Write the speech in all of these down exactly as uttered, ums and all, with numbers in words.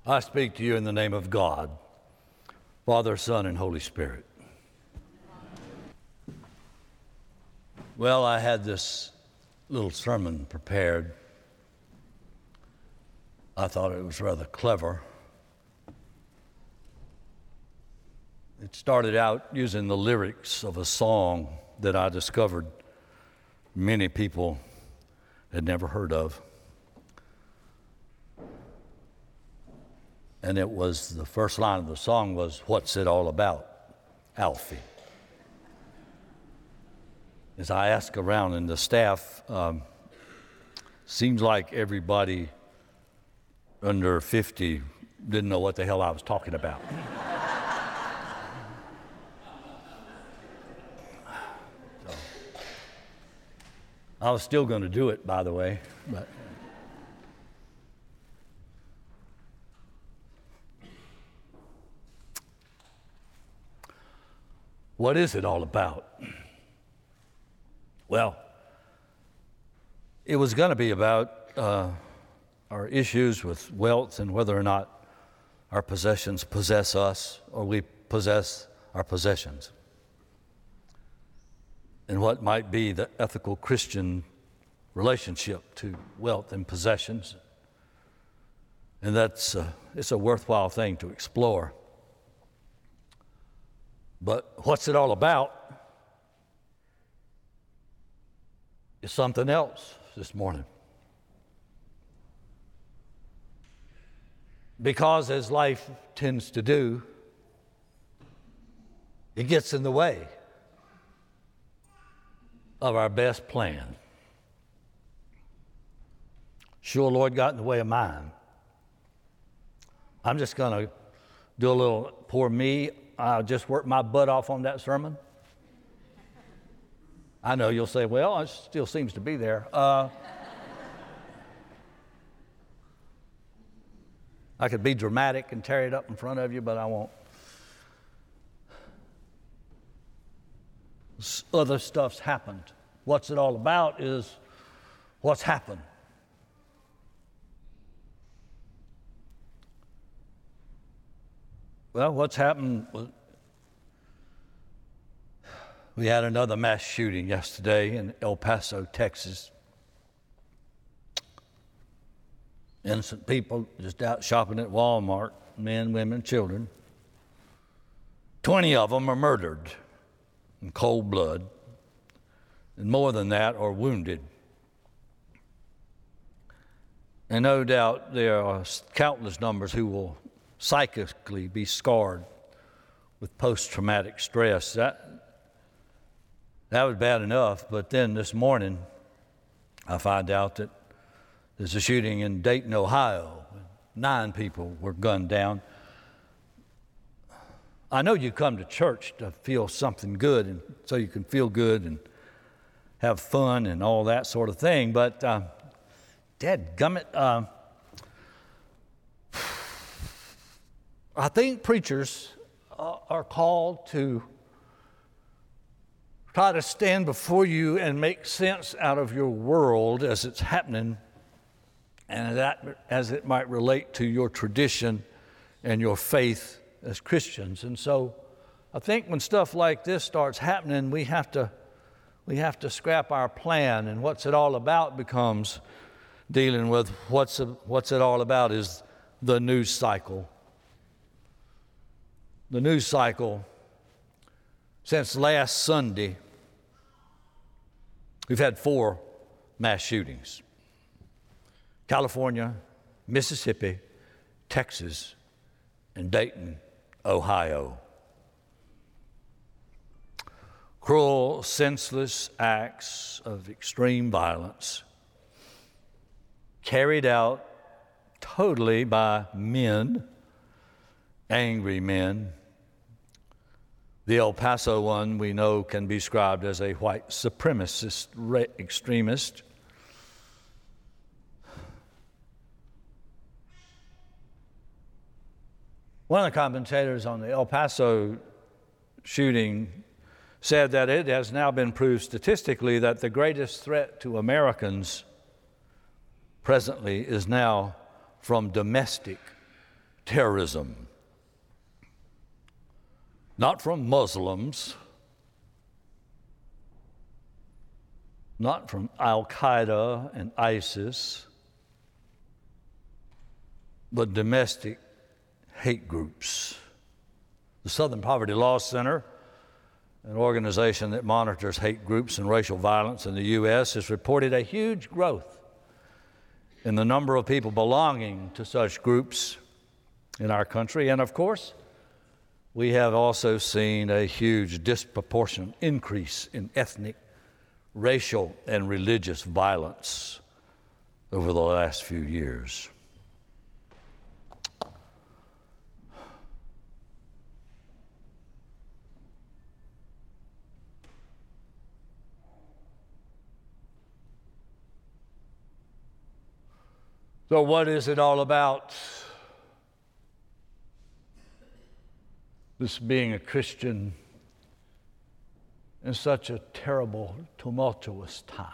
I speak to you in the name of God, Father, Son, and Holy Spirit. Well, I had this little sermon prepared. I thought it was rather clever. It started out using the lyrics of a song that I discovered many people had never heard of. And it was, the first line of the song was, "What's it all about, Alfie?" As I asked around in the staff, um, seems like everybody under fifty didn't know what the hell I was talking about. So, I was still going to do it, by the way, but what is it all about? Well, it was going to be about uh, our issues with wealth and whether or not our possessions possess us or we possess our possessions, and what might be the ethical Christian relationship to wealth and possessions. And that's uh, it's a worthwhile thing to explore. But what's it all about is something else this morning. Because as life tends to do, it gets in the way of our best plan. Sure, Lord got in the way of mine. I'm just going to do a little, poor me, I'll just work my butt off on that sermon. I know you'll say, well, it still seems to be there. Uh, I could be dramatic and tear it up in front of you, but I won't. Other stuff's happened. What's it all about is what's happened. Well, what's happened was we had another mass shooting yesterday in El Paso, Texas. Innocent people just out shopping at Walmart, men, women, children. Twenty of them are murdered in cold blood, and more than that are wounded. And no doubt there are countless numbers who will psychically be scarred with post-traumatic stress. That, that was bad enough, but then this morning I find out that there's a shooting in Dayton, Ohio. Nine people were gunned down. I know you come to church to feel something good, and so you can feel good and have fun and all that sort of thing, but uh, dadgummit, uh, I think preachers are called to try to stand before you and make sense out of your world as it's happening, and that as it might relate to your tradition and your faith as Christians. And so I think when stuff like this starts happening, we have to we have to scrap our plan, and what's it all about becomes dealing with what's what's it all about is the news cycle. The news cycle, since last Sunday, we've had four mass shootings. California, Mississippi, Texas, and Dayton, Ohio. Cruel, senseless acts of extreme violence carried out totally by men, angry men. The El Paso one we know can be described as a white supremacist re- extremist. One of the commentators on the El Paso shooting said that it has now been proved statistically that the greatest threat to Americans presently is now from domestic terrorism. Not from Muslims, not from Al-Qaeda and ISIS, but domestic hate groups. The Southern Poverty Law Center, an organization that monitors hate groups and racial violence in the U S, has reported a huge growth in the number of people belonging to such groups in our country. And of course, we have also seen a huge disproportionate increase in ethnic, racial, and religious violence over the last few years. So what is it all about? This being a Christian in such a terrible, tumultuous time.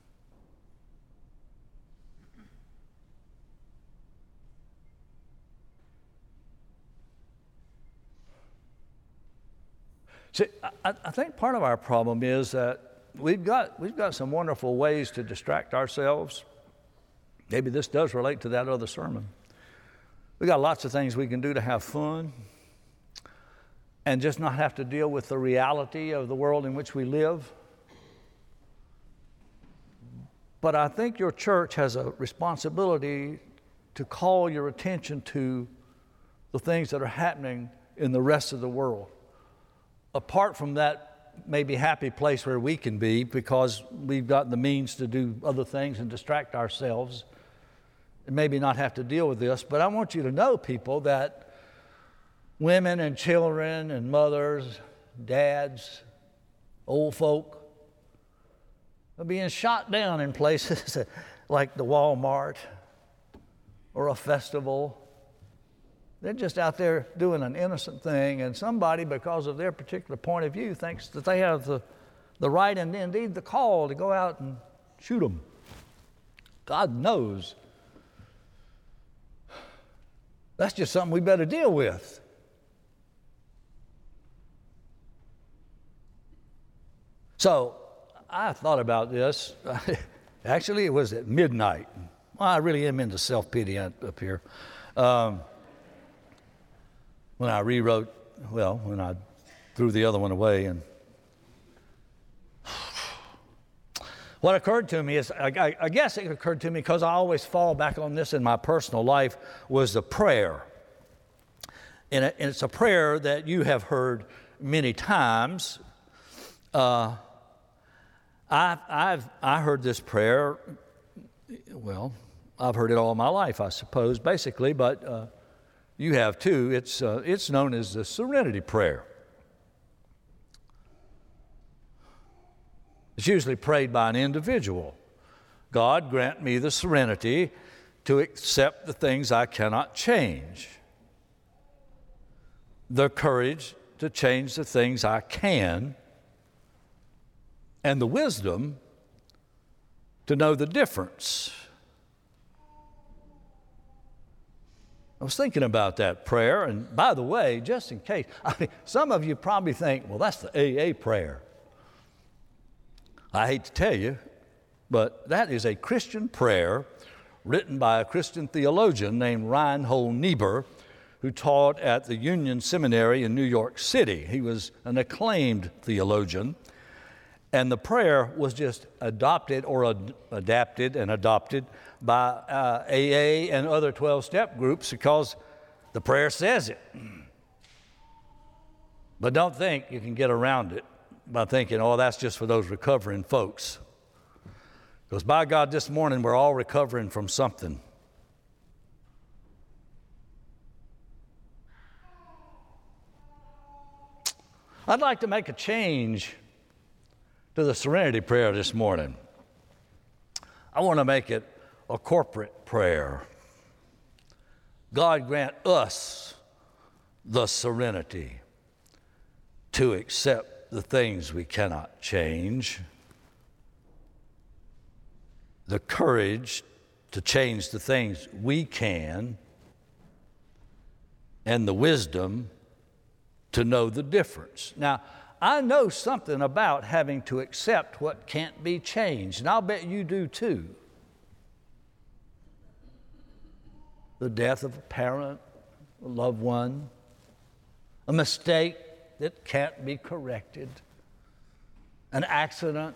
See, I, I think part of our problem is that we've got, we've got some wonderful ways to distract ourselves. Maybe this does relate to that other sermon. We got lots of things we can do to have fun and just not have to deal with the reality of the world in which we live. But I think your church has a responsibility to call your attention to the things that are happening in the rest of the world. Apart from that maybe happy place where we can be because we've got the means to do other things and distract ourselves and maybe not have to deal with this. But I want you to know, people, that women and children and mothers, dads, old folk are being shot down in places like the Walmart or a festival. They're just out there doing an innocent thing, and somebody, because of their particular point of view, thinks that they have the, the right and indeed the call to go out and shoot them. God knows. That's just something we better deal with. So I thought about this. Actually, it was at midnight. Well, I really am into self-pity up here. Um, when I rewrote, well, when I threw the other one away. And what occurred to me is, I, I guess it occurred to me because I always fall back on this in my personal life, was a prayer. And, it, and it's a prayer that you have heard many times. Uh, I've, I've I heard this prayer, well, I've heard it all my life, I suppose, basically, but uh, you have too. It's, uh, it's known as the Serenity Prayer. It's usually prayed by an individual. God, grant me the serenity to accept the things I cannot change, the courage to change the things I can, and the wisdom to know the difference. I was thinking about that prayer, and by the way, just in case, I mean, some of you probably think, well, that's the A A prayer. I hate to tell you, but that is a Christian prayer written by a Christian theologian named Reinhold Niebuhr, who taught at the Union Seminary in New York City. He was an acclaimed theologian. And the prayer was just adopted or ad- adapted and adopted by uh, A A and other twelve-step groups because the prayer says it. But don't think you can get around it by thinking, oh, that's just for those recovering folks. Because by God, this morning we're all recovering from something. I'd like to make a change to the Serenity Prayer this morning. I want to make it a corporate prayer. God grant us the serenity to accept the things we cannot change, the courage to change the things we can, and the wisdom to know the difference. Now, I know something about having to accept what can't be changed, and I'll bet you do too. The death of a parent, a loved one, a mistake that can't be corrected, an accident,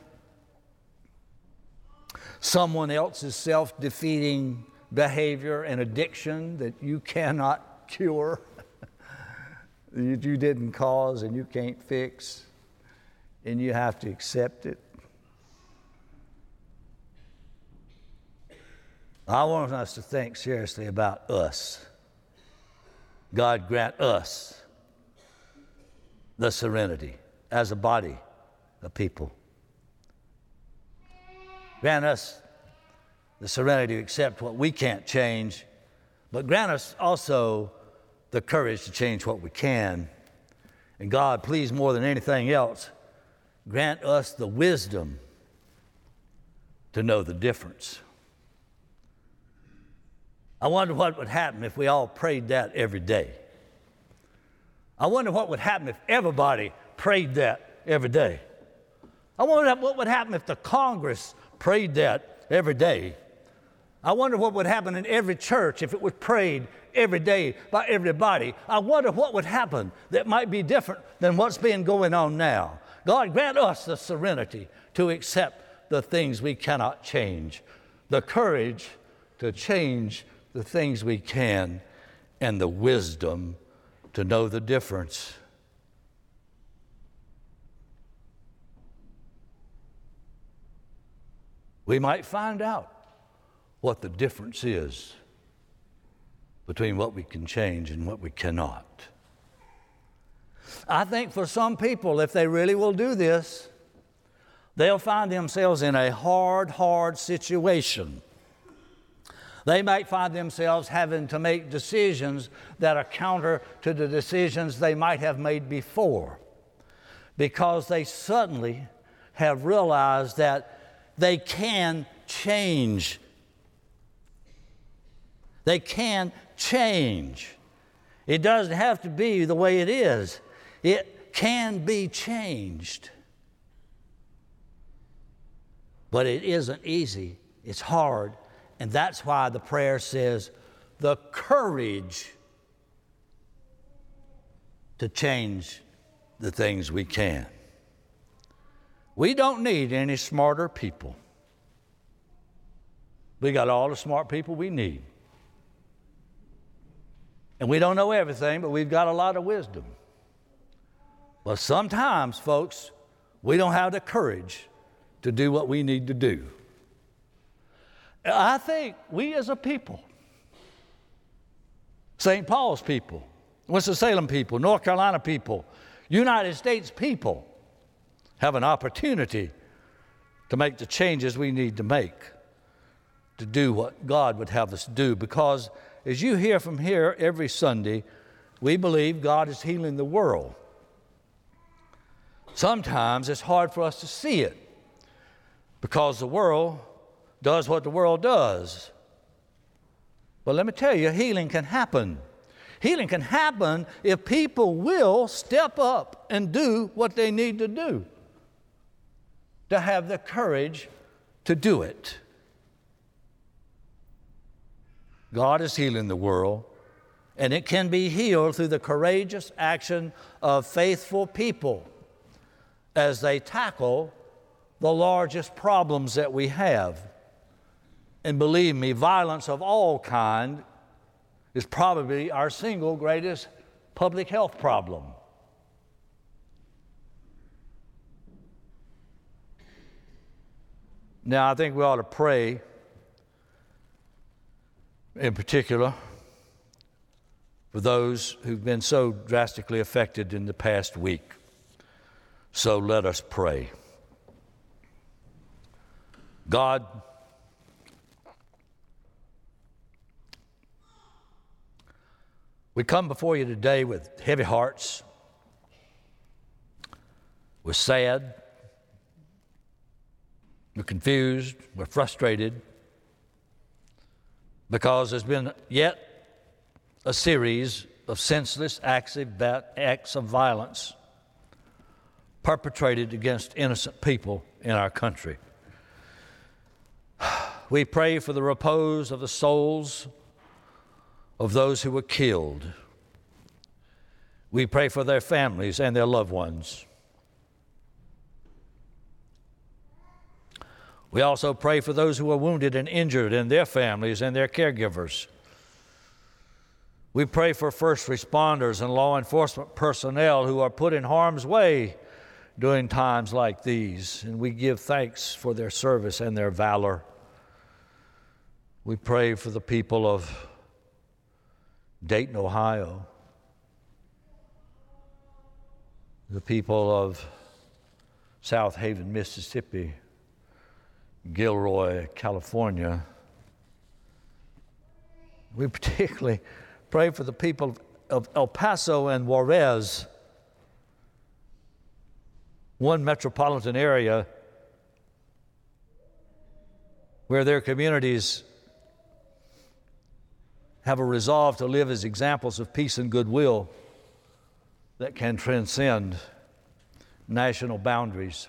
someone else's self-defeating behavior and addiction that you cannot cure, that you didn't cause and you can't fix, and you have to accept it. I want us to think seriously about us. God grant us the serenity as a body of people. Grant us the serenity to accept what we can't change, but grant us also the courage to change what we can. And God, please, more than anything else, grant us the wisdom to know the difference. I wonder what would happen if we all prayed that every day. I wonder what would happen if everybody prayed that every day. I wonder what would happen if the Congress prayed that every day. I wonder what would happen in every church if it was prayed every day by everybody. I wonder what would happen that might be different than what's been going on now. God, grant us the serenity to accept the things we cannot change, the courage to change the things we can, and the wisdom to know the difference. We might find out what the difference is between what we can change and what we cannot. I think for some people, if they really will do this, they'll find themselves in a hard, hard situation. They might find themselves having to make decisions that are counter to the decisions they might have made before, because they suddenly have realized that they can change. They can change. It doesn't have to be the way it is. It can be changed. But it isn't easy. It's hard. And that's why the prayer says, the courage to change the things we can. We don't need any smarter people. We got all the smart people we need. And we don't know everything, but we've got a lot of wisdom. But sometimes, folks, we don't have the courage to do what we need to do. I think we as a people, Saint Paul's people, Winston-Salem people, North Carolina people, United States people, have an opportunity to make the changes we need to make to do what God would have us do. Because as you hear from here every Sunday, we believe God is healing the world. Sometimes it's hard for us to see it because the world does what the world does. But let me tell you, healing can happen. Healing can happen if people will step up and do what they need to do, to have the courage to do it. God is healing the world, and it can be healed through the courageous action of faithful people as they tackle the largest problems that we have. And believe me, violence of all kind is probably our single greatest public health problem. Now, I think we ought to pray in particular for those who've been so drastically affected in the past week. So let us pray. God, we come before you today with heavy hearts. We're sad. We're confused. We're frustrated. Because there's been yet a series of senseless acts of, acts of violence perpetrated against innocent people in our country. We pray for the repose of the souls of those who were killed. We pray for their families and their loved ones. We also pray for those who are wounded and injured and their families and their caregivers. We pray for first responders and law enforcement personnel who are put in harm's way during times like these, and we give thanks for their service and their valor. We pray for the people of Dayton, Ohio, the people of South Haven, Mississippi, Gilroy, California. We particularly pray for the people of El Paso and Juarez, one metropolitan area where their communities have a resolve to live as examples of peace and goodwill that can transcend national boundaries.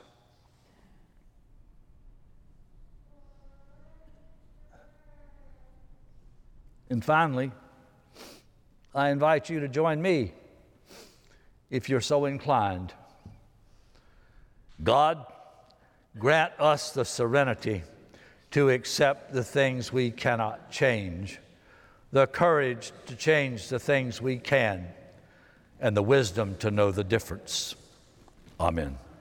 And finally, I invite you to join me if you're so inclined. God, grant us the serenity to accept the things we cannot change, the courage to change the things we can, and the wisdom to know the difference. Amen.